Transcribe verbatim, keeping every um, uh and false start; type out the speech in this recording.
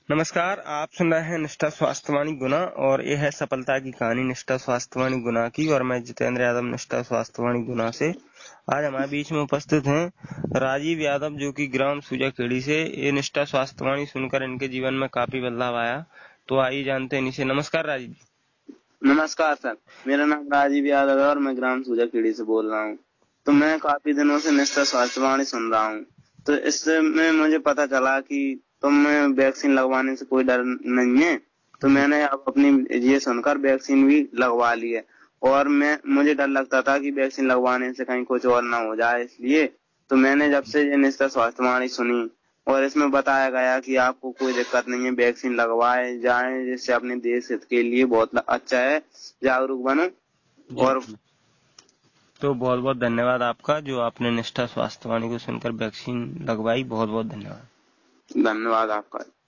नमस्कार, आप सुन रहे हैं निष्ठा स्वास्थ्यवाणी गुना और ये है सफलता की कहानी निष्ठा स्वास्थ्यवाणी गुना की। और मैं जितेंद्र यादव निष्ठा स्वास्थ्यवाणी गुना से। आज हमारे बीच में उपस्थित हैं राजीव यादव, जो कि ग्राम सूजाखेड़ी से। ये निष्ठा स्वास्थ्यवाणी सुनकर इनके जीवन में काफी बदलाव आया, तो आइए जानते हैं इनसे। नमस्कार राजीव। नमस्कार सर, मेरा नाम राजीव यादव है और मैं ग्राम सूजाखेड़ी से बोल रहा हूँ। तो मैं काफी दिनों से निष्ठा स्वास्थ्यवाणी सुन रहा हूँ। तो इससे में मुझे पता चला कि तुम में वैक्सीन लगवाने से कोई डर नहीं है। तो मैंने अब अपनी ये सुनकर वैक्सीन भी लगवा ली है। और मैं मुझे डर लगता था कि वैक्सीन लगवाने से कहीं कुछ और ना हो जाए, इसलिए तो मैंने जब से ये निष्ठा स्वास्थ्यवाणी सुनी और इसमें बताया गया कि आपको कोई दिक्कत नहीं है, वैक्सीन लगवाए जाएं, जिससे अपने देश हित के लिए बहुत अच्छा है, जागरूक बनो। और तो बहुत बहुत धन्यवाद आपका, जो आपने निष्ठा स्वास्थ्यवाणी को सुनकर वैक्सीन लगवाई। बहुत बहुत धन्यवाद। धन्यवाद आपका।